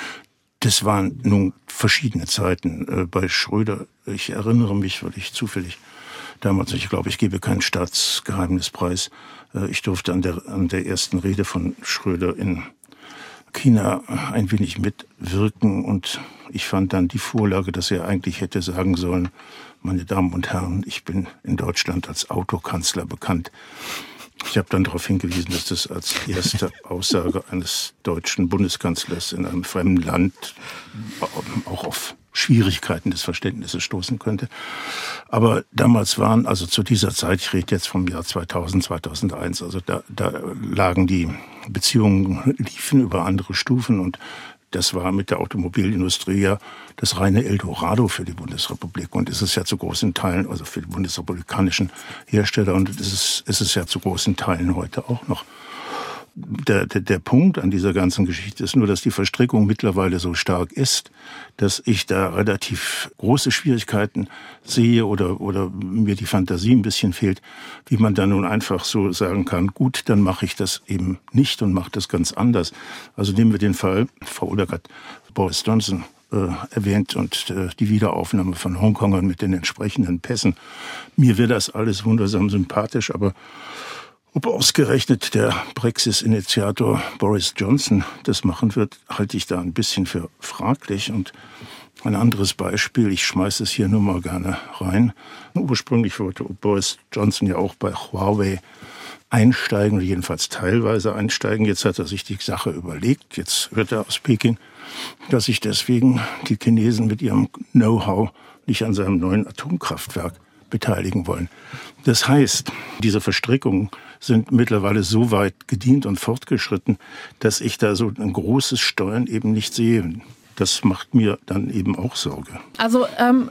Das waren nun verschiedene Zeiten. Bei Schröder, ich erinnere mich, weil ich zufällig damals, ich glaube, ich gebe kein Staatsgeheimnis preis, ich durfte an der ersten Rede von Schröder in China ein wenig mitwirken und ich fand dann die Vorlage, dass er eigentlich hätte sagen sollen, meine Damen und Herren, ich bin in Deutschland als Autokanzler bekannt. Ich habe dann darauf hingewiesen, dass das als erste Aussage eines deutschen Bundeskanzlers in einem fremden Land auch auf Schwierigkeiten des Verständnisses stoßen könnte. Aber damals waren, also zu dieser Zeit, ich rede jetzt vom Jahr 2000, 2001, also da lagen die Beziehungen, liefen über andere Stufen und das war mit der Automobilindustrie ja das reine Eldorado für die Bundesrepublik. Und es ist ja zu großen Teilen, also für die bundesrepublikanischen Hersteller, und es ist ja zu großen Teilen heute auch noch. Der Punkt an dieser ganzen Geschichte ist nur, dass die Verstrickung mittlerweile so stark ist, dass ich da relativ große Schwierigkeiten sehe oder mir die Fantasie ein bisschen fehlt, wie man da nun einfach so sagen kann, gut, dann mache ich das eben nicht und mache das ganz anders. Also nehmen wir den Fall, Frau Olberg hat Boris Johnson erwähnt und die Wiederaufnahme von Hongkongern mit den entsprechenden Pässen. Mir wäre das alles wundersam sympathisch, aber Ob ausgerechnet der Brexit-Initiator Boris Johnson das machen wird, halte ich da ein bisschen für fraglich. Und ein anderes Beispiel, ich schmeiße es hier nur mal gerne rein. Ursprünglich wollte Boris Johnson ja auch bei Huawei einsteigen, oder jedenfalls teilweise einsteigen. Jetzt hat er sich die Sache überlegt. Jetzt hört er aus Peking, dass sich deswegen die Chinesen mit ihrem Know-how nicht an seinem neuen Atomkraftwerk beteiligen wollen. Das heißt, diese Verstrickungen sind mittlerweile so weit gedient und fortgeschritten, dass ich da so ein großes Steuern eben nicht sehe. Das macht mir dann eben auch Sorge. Also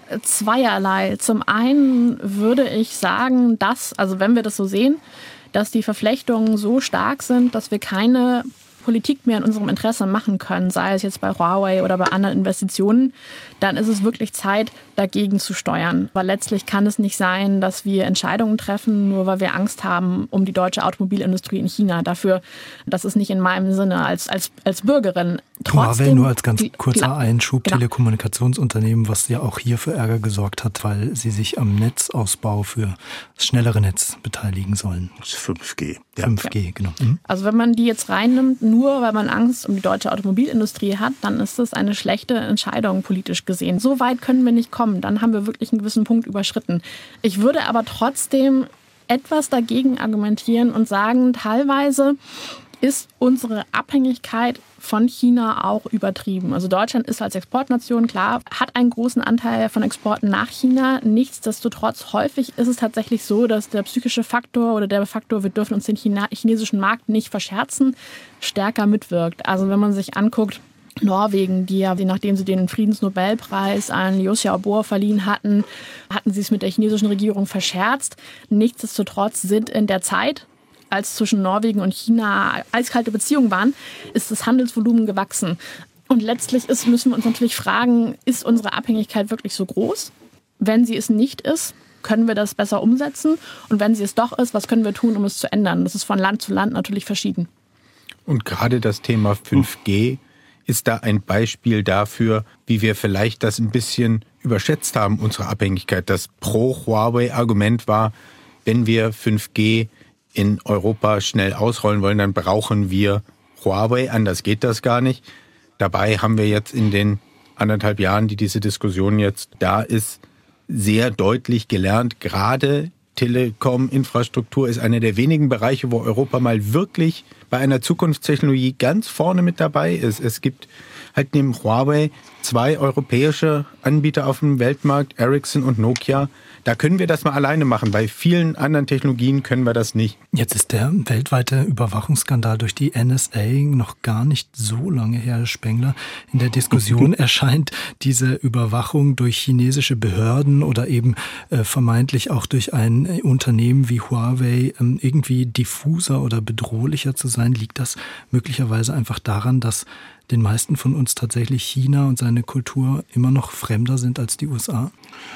zweierlei. Zum einen würde ich sagen, dass, also wenn wir das so sehen, dass die Verflechtungen so stark sind, dass wir keine Politik mehr in unserem Interesse machen können, sei es jetzt bei Huawei oder bei anderen Investitionen, dann ist es wirklich Zeit, dagegen zu steuern. Weil letztlich kann es nicht sein, dass wir Entscheidungen treffen, nur weil wir Angst haben um die deutsche Automobilindustrie in China. Dafür, das ist nicht in meinem Sinne als Bürgerin. Trotzdem, Huawei nur als ganz kurzer Einschub, genau. Telekommunikationsunternehmen, was ja auch hier für Ärger gesorgt hat, weil sie sich am Netzausbau für das schnellere Netz beteiligen sollen. Das ist 5G. Ja. 5G, genau. Also wenn man die jetzt reinnimmt, nur weil man Angst um die deutsche Automobilindustrie hat, dann ist das eine schlechte Entscheidung politisch gesehen. So weit können wir nicht kommen, dann haben wir wirklich einen gewissen Punkt überschritten. Ich würde aber trotzdem etwas dagegen argumentieren und sagen, teilweise ist unsere Abhängigkeit von China auch übertrieben. Also Deutschland ist als Exportnation, klar, hat einen großen Anteil von Exporten nach China. Nichtsdestotrotz, häufig ist es tatsächlich so, dass der psychische Faktor oder der Faktor, wir dürfen uns den chinesischen Markt nicht verscherzen, stärker mitwirkt. Also wenn man sich anguckt, Norwegen, die ja, nachdem sie den Friedensnobelpreis an Liu Xiaobo verliehen hatten, hatten sie es mit der chinesischen Regierung verscherzt. Nichtsdestotrotz sind in der Zeit, als zwischen Norwegen und China eiskalte Beziehungen waren, ist das Handelsvolumen gewachsen. Und letztlich müssen wir uns natürlich fragen, ist unsere Abhängigkeit wirklich so groß? Wenn sie es nicht ist, können wir das besser umsetzen? Und wenn sie es doch ist, was können wir tun, um es zu ändern? Das ist von Land zu Land natürlich verschieden. Und gerade das Thema 5G ist da ein Beispiel dafür, wie wir vielleicht das ein bisschen überschätzt haben, unsere Abhängigkeit. Das Pro-Huawei-Argument war, wenn wir 5G in Europa schnell ausrollen wollen, dann brauchen wir Huawei, anders geht das gar nicht. Dabei haben wir jetzt in den 1,5 Jahren, die diese Diskussion jetzt da ist, sehr deutlich gelernt, gerade Telekom-Infrastruktur ist einer der wenigen Bereiche, wo Europa mal wirklich bei einer Zukunftstechnologie ganz vorne mit dabei ist. Es gibt halt neben Huawei 2 europäische Anbieter auf dem Weltmarkt, Ericsson und Nokia. Da können wir das mal alleine machen. Bei vielen anderen Technologien können wir das nicht. Jetzt ist der weltweite Überwachungsskandal durch die NSA noch gar nicht so lange her, Herr Spengler. In der Diskussion erscheint diese Überwachung durch chinesische Behörden oder eben vermeintlich auch durch ein Unternehmen wie Huawei irgendwie diffuser oder bedrohlicher zu sein. Liegt das möglicherweise einfach daran, dass den meisten von uns tatsächlich China und seine Kultur immer noch fremder sind als die USA?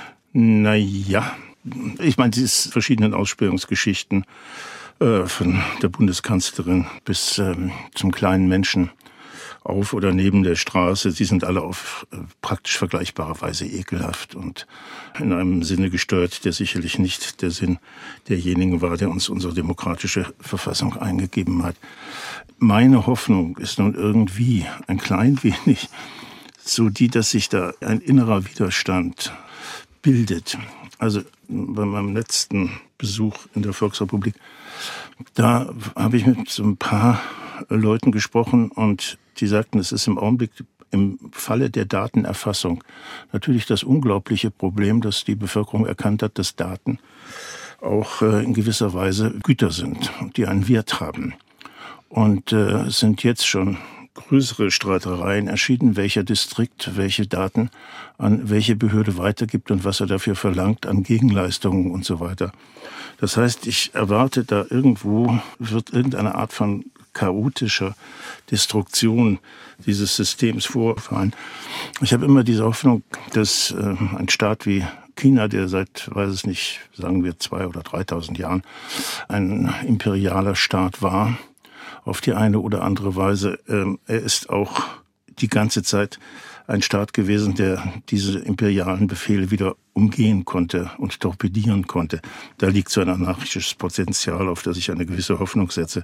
Naja, ich meine, diese verschiedenen Ausspähungsgeschichten von der Bundeskanzlerin bis zum kleinen Menschen auf oder neben der Straße, die sind alle auf praktisch vergleichbare Weise ekelhaft und in einem Sinne gesteuert, der sicherlich nicht der Sinn derjenigen war, der uns unsere demokratische Verfassung eingegeben hat. Meine Hoffnung ist nun irgendwie ein klein wenig so die, dass sich da ein innerer Widerstand bildet. Also bei meinem letzten Besuch in der Volksrepublik, da habe ich mit so ein paar Leuten gesprochen und die sagten, es ist im Augenblick im Falle der Datenerfassung natürlich das unglaubliche Problem, dass die Bevölkerung erkannt hat, dass Daten auch in gewisser Weise Güter sind und die einen Wert haben. Und es sind jetzt schon größere Streitereien erschienen, welcher Distrikt welche Daten an welche Behörde weitergibt und was er dafür verlangt an Gegenleistungen und so weiter. Das heißt, ich erwarte, da irgendwo wird irgendeine Art von chaotischer Destruktion dieses Systems vorfallen. Ich habe immer diese Hoffnung, dass ein Staat wie China, der seit, weiß es nicht, sagen wir 2.000 oder 3.000 Jahren ein imperialer Staat war, auf die eine oder andere Weise. Er ist auch die ganze Zeit ein Staat gewesen, der diese imperialen Befehle wieder umgehen konnte und torpedieren konnte. Da liegt so ein anarchisches Potenzial, auf das ich eine gewisse Hoffnung setze.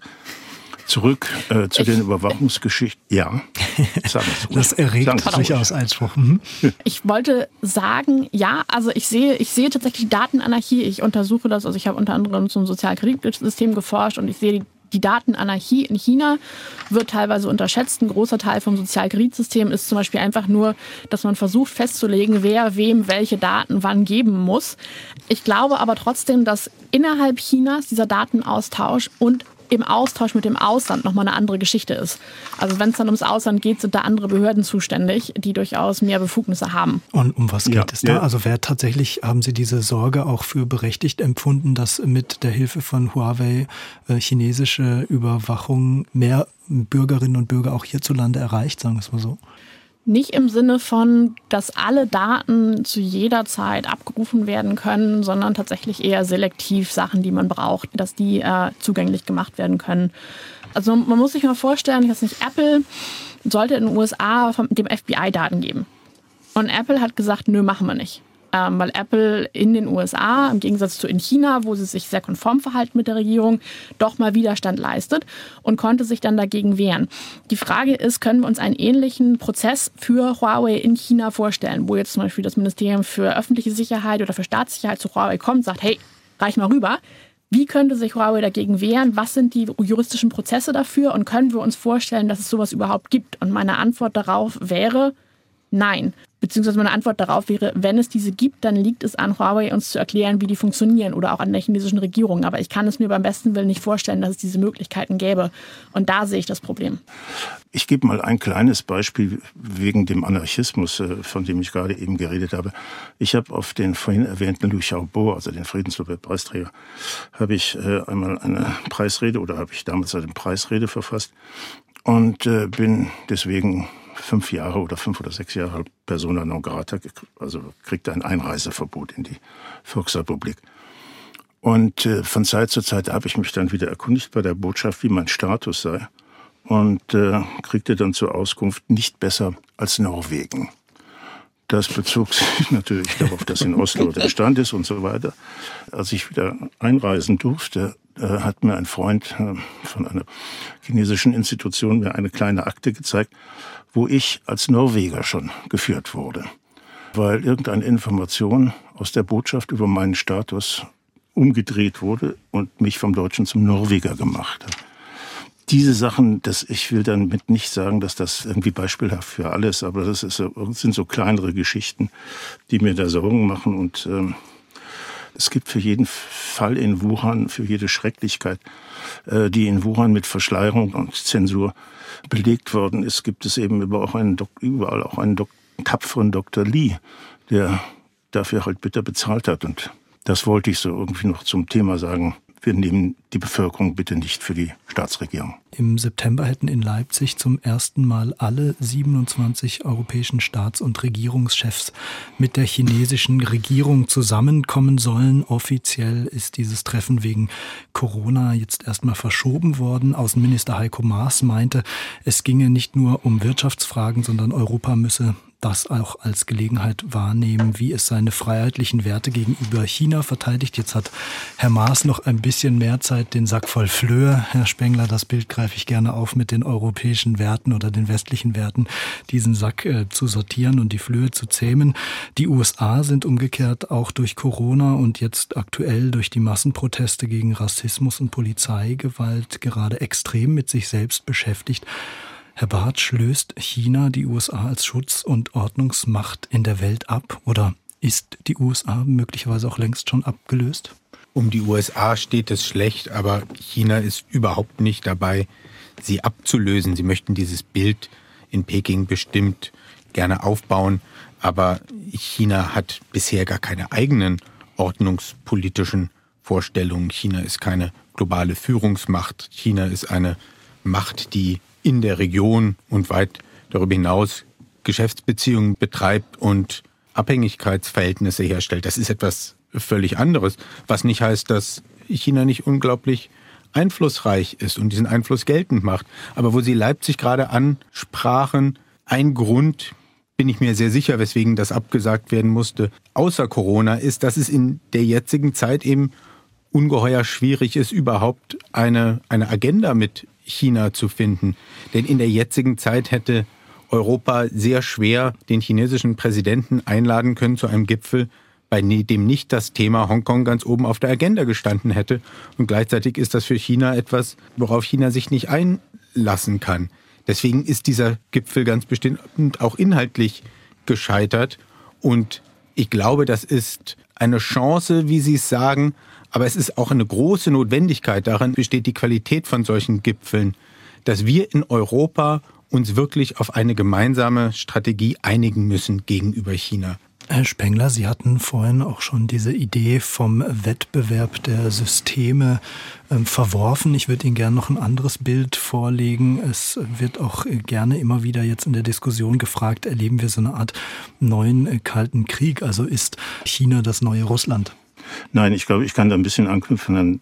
Zurück zu den Überwachungsgeschichten. Ja, sagen wir so. Das erregt durchaus Einspruch. Ich wollte sagen, ja, also ich sehe tatsächlich Datenanarchie. Ich untersuche das, also ich habe unter anderem zum Sozialkreditsystem geforscht und ich sehe die Datenanarchie in China wird teilweise unterschätzt. Ein großer Teil vom Sozialkreditsystem ist zum Beispiel einfach nur, dass man versucht festzulegen, wer wem welche Daten wann geben muss. Ich glaube aber trotzdem, dass innerhalb Chinas dieser Datenaustausch und im Austausch mit dem Ausland nochmal eine andere Geschichte ist. Also wenn es dann ums Ausland geht, sind da andere Behörden zuständig, die durchaus mehr Befugnisse haben. Und um was geht es da? Also haben Sie diese Sorge auch für berechtigt empfunden, dass mit der Hilfe von Huawei chinesische Überwachung mehr Bürgerinnen und Bürger auch hierzulande erreicht, sagen wir es mal so? Nicht im Sinne von, dass alle Daten zu jeder Zeit abgerufen werden können, sondern tatsächlich eher selektiv Sachen, die man braucht, dass die zugänglich gemacht werden können. Also man muss sich mal vorstellen, ich weiß nicht, Apple sollte in den USA dem FBI Daten geben. Und Apple hat gesagt, nö, machen wir nicht. Weil Apple in den USA, im Gegensatz zu in China, wo sie sich sehr konform verhalten mit der Regierung, doch mal Widerstand leistet und konnte sich dann dagegen wehren. Die Frage ist, können wir uns einen ähnlichen Prozess für Huawei in China vorstellen, wo jetzt zum Beispiel das Ministerium für öffentliche Sicherheit oder für Staatssicherheit zu Huawei kommt und sagt, hey, reich mal rüber. Wie könnte sich Huawei dagegen wehren? Was sind die juristischen Prozesse dafür? Und können wir uns vorstellen, dass es sowas überhaupt gibt? Und meine Antwort darauf wäre, nein. Beziehungsweise meine Antwort darauf wäre, wenn es diese gibt, dann liegt es an Huawei, uns zu erklären, wie die funktionieren oder auch an der chinesischen Regierung. Aber ich kann es mir beim besten Willen nicht vorstellen, dass es diese Möglichkeiten gäbe. Und da sehe ich das Problem. Ich gebe mal ein kleines Beispiel wegen dem Anarchismus, von dem ich gerade eben geredet habe. Ich habe auf den vorhin erwähnten Liu Xiaobo, also den Friedensnobelpreisträger, habe ich einmal eine Preisrede oder habe ich damals eine Preisrede verfasst und bin deswegen 5 oder 6 Jahre persona non grata, also kriegte ein Einreiseverbot in die Volksrepublik. Und von Zeit zu Zeit habe ich mich dann wieder erkundigt bei der Botschaft, wie mein Status sei. Und kriegte dann zur Auskunft, nicht besser als Norwegen. Das bezog sich natürlich darauf, dass in Oslo der Stand ist und so weiter. Als ich wieder einreisen durfte, hat mir ein Freund von einer chinesischen Institution mir eine kleine Akte gezeigt, wo ich als Norweger schon geführt wurde, weil irgendeine Information aus der Botschaft über meinen Status umgedreht wurde und mich vom Deutschen zum Norweger gemacht hat. Diese Sachen, ich will damit nicht sagen, dass das irgendwie beispielhaft für alles, aber das sind so kleinere Geschichten, die mir da Sorgen machen. Und es gibt für jeden Fall in Wuhan, für jede Schrecklichkeit, die in Wuhan mit Verschleierung und Zensur belegt worden ist, gibt es eben überall auch einen tapferen Dr. Li, der dafür halt bitter bezahlt hat. Und das wollte ich so irgendwie noch zum Thema sagen. Wir nehmen die Bevölkerung bitte nicht für die Staatsregierung. Im September hätten in Leipzig zum ersten Mal alle 27 europäischen Staats- und Regierungschefs mit der chinesischen Regierung zusammenkommen sollen. Offiziell ist dieses Treffen wegen Corona jetzt erstmal verschoben worden. Außenminister Heiko Maas meinte, es ginge nicht nur um Wirtschaftsfragen, sondern Europa müsse das auch als Gelegenheit wahrnehmen, wie es seine freiheitlichen Werte gegenüber China verteidigt. Jetzt hat Herr Maas noch ein bisschen mehr Zeit, den Sack voll Flöhe. Herr Spengler, das Bild greife ich gerne auf mit den europäischen Werten oder den westlichen Werten, diesen Sack zu sortieren und die Flöhe zu zähmen. Die USA sind umgekehrt auch durch Corona und jetzt aktuell durch die Massenproteste gegen Rassismus und Polizeigewalt gerade extrem mit sich selbst beschäftigt. Herr Bartsch, löst China die USA als Schutz- und Ordnungsmacht in der Welt ab? Oder ist die USA möglicherweise auch längst schon abgelöst? Um die USA steht es schlecht, aber China ist überhaupt nicht dabei, sie abzulösen. Sie möchten dieses Bild in Peking bestimmt gerne aufbauen, aber China hat bisher gar keine eigenen ordnungspolitischen Vorstellungen. China ist keine globale Führungsmacht. China ist eine Macht, die in der Region und weit darüber hinaus Geschäftsbeziehungen betreibt und Abhängigkeitsverhältnisse herstellt. Das ist etwas völlig anderes, was nicht heißt, dass China nicht unglaublich einflussreich ist und diesen Einfluss geltend macht. Aber wo Sie Leipzig gerade ansprachen, ein Grund bin ich mir sehr sicher, weswegen das abgesagt werden musste, außer Corona, ist, dass es in der jetzigen Zeit eben ungeheuer schwierig ist, überhaupt eine Agenda mit China zu finden. Denn in der jetzigen Zeit hätte Europa sehr schwer den chinesischen Präsidenten einladen können zu einem Gipfel, bei dem nicht das Thema Hongkong ganz oben auf der Agenda gestanden hätte. Und gleichzeitig ist das für China etwas, worauf China sich nicht einlassen kann. Deswegen ist dieser Gipfel ganz bestimmt auch inhaltlich gescheitert. Und ich glaube, das ist eine Chance, wie Sie es sagen, aber es ist auch eine große Notwendigkeit. Darin besteht die Qualität von solchen Gipfeln, dass wir in Europa uns wirklich auf eine gemeinsame Strategie einigen müssen gegenüber China. Herr Spengler, Sie hatten vorhin auch schon diese Idee vom Wettbewerb der Systeme verworfen. Ich würde Ihnen gerne noch ein anderes Bild vorlegen. Es wird auch gerne immer wieder jetzt in der Diskussion gefragt, erleben wir so eine Art neuen Kalten Krieg? Also ist China das neue Russland? Nein, ich glaube, ich kann da ein bisschen anknüpfen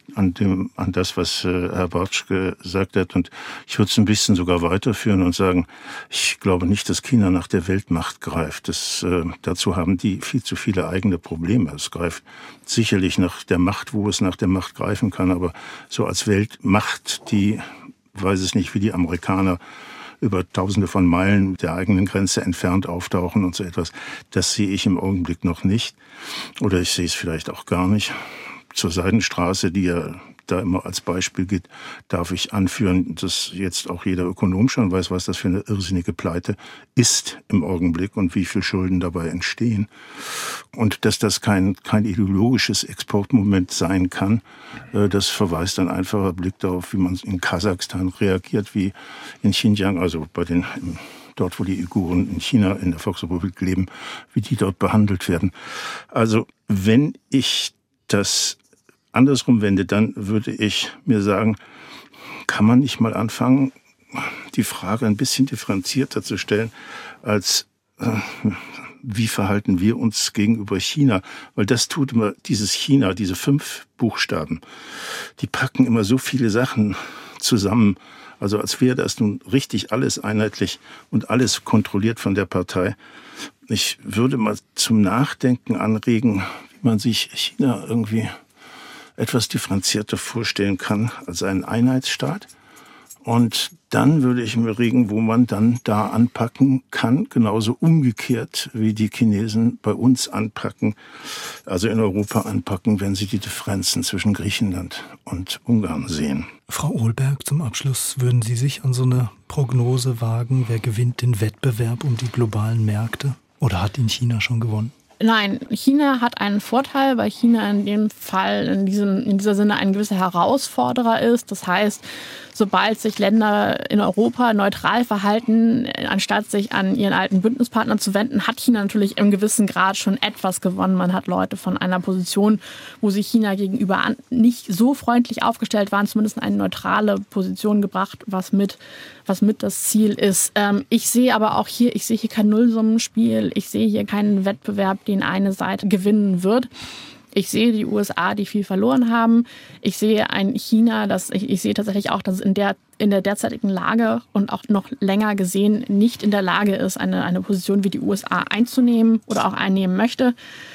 an das, was Herr Bartsch gesagt hat. Und ich würde es ein bisschen sogar weiterführen und sagen, ich glaube nicht, dass China nach der Weltmacht greift. Dazu haben die viel zu viele eigene Probleme. Es greift sicherlich nach der Macht, wo es nach der Macht greifen kann. Aber so als Weltmacht, die weiß es nicht, wie die Amerikaner über Tausende von Meilen der eigenen Grenze entfernt auftauchen und so etwas. Das sehe ich im Augenblick noch nicht. Oder ich sehe es vielleicht auch gar nicht. Zur Seidenstraße, die ja da immer als Beispiel gilt, darf ich anführen, dass jetzt auch jeder Ökonom schon weiß, was das für eine irrsinnige Pleite ist im Augenblick und wie viel Schulden dabei entstehen. Und dass das kein ideologisches Exportmoment sein kann, das verweist ein einfacher Blick darauf, wie man in Kasachstan reagiert, wie in Xinjiang, also dort, wo die Uiguren in China, in der Volksrepublik leben, wie die dort behandelt werden. Also wenn ich das andersrum wende, dann würde ich mir sagen, kann man nicht mal anfangen, die Frage ein bisschen differenzierter zu stellen, als wie verhalten wir uns gegenüber China? Weil das tut immer dieses China, diese 5 Buchstaben, die packen immer so viele Sachen zusammen, also als wäre das nun richtig alles einheitlich und alles kontrolliert von der Partei. Ich würde mal zum Nachdenken anregen, wie man sich China irgendwie etwas differenzierter vorstellen kann als einen Einheitsstaat. Und dann würde ich mir regen, wo man dann da anpacken kann, genauso umgekehrt wie die Chinesen bei uns anpacken, also in Europa anpacken, wenn sie die Differenzen zwischen Griechenland und Ungarn sehen. Frau Olberg, zum Abschluss, würden Sie sich an so eine Prognose wagen? Wer gewinnt den Wettbewerb um die globalen Märkte? Oder hat ihn China schon gewonnen? Nein, China hat einen Vorteil, weil China in dem Fall in dieser Sinne ein gewisser Herausforderer ist. Das heißt, sobald sich Länder in Europa neutral verhalten, anstatt sich an ihren alten Bündnispartner zu wenden, hat China natürlich im gewissen Grad schon etwas gewonnen. Man hat Leute von einer Position, wo sie China gegenüber nicht so freundlich aufgestellt waren, zumindest in eine neutrale Position gebracht, was mit das Ziel ist. Ich sehe aber auch hier kein Nullsummenspiel. Ich sehe hier keinen Wettbewerb, den eine Seite gewinnen wird. Ich sehe die USA, die viel verloren haben. Ich sehe ein China, ich sehe tatsächlich auch, dass es in der derzeitigen Lage und auch noch länger gesehen nicht in der Lage ist, eine Position wie die USA einzunehmen oder auch einnehmen möchte.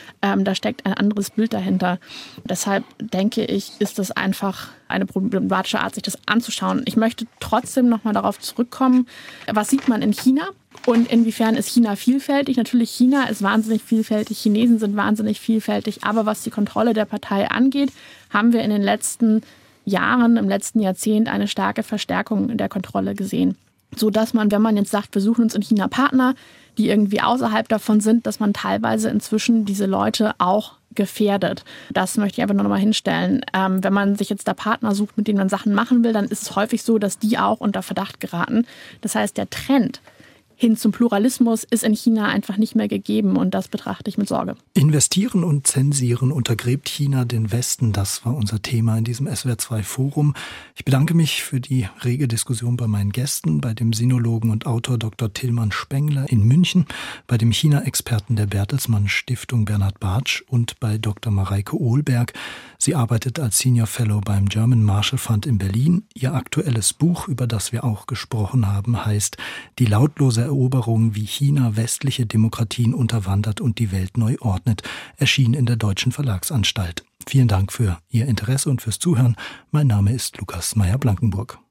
Da steckt ein anderes Bild dahinter. Deshalb denke ich, ist das einfach eine problematische Art, sich das anzuschauen. Ich möchte trotzdem nochmal darauf zurückkommen, was sieht man in China und inwiefern ist China vielfältig? Natürlich, China ist wahnsinnig vielfältig, Chinesen sind wahnsinnig vielfältig, aber was die Kontrolle der Partei angeht, haben wir in den letzten Jahren, im letzten Jahrzehnt eine starke Verstärkung der Kontrolle gesehen. So dass man, wenn man jetzt sagt, wir suchen uns in China Partner, die irgendwie außerhalb davon sind, dass man teilweise inzwischen diese Leute auch gefährdet. Das möchte ich einfach nur noch mal hinstellen. Wenn man sich jetzt da Partner sucht, mit denen man Sachen machen will, dann ist es häufig so, dass die auch unter Verdacht geraten. Das heißt, der Trend hin zum Pluralismus ist in China einfach nicht mehr gegeben und das betrachte ich mit Sorge. Investieren und zensieren untergräbt China den Westen. Das war unser Thema in diesem SWR2-Forum. Ich bedanke mich für die rege Diskussion bei meinen Gästen, bei dem Sinologen und Autor Dr. Tilman Spengler in München, bei dem China-Experten der Bertelsmann Stiftung Bernhard Bartsch und bei Dr. Mareike Olberg. Sie arbeitet als Senior Fellow beim German Marshall Fund in Berlin. Ihr aktuelles Buch, über das wir auch gesprochen haben, heißt »Die lautlose Eroberung, wie China westliche Demokratien unterwandert und die Welt neu ordnet«, erschienen in der Deutschen Verlagsanstalt. Vielen Dank für Ihr Interesse und fürs Zuhören. Mein Name ist Lukas Meyer-Blankenburg.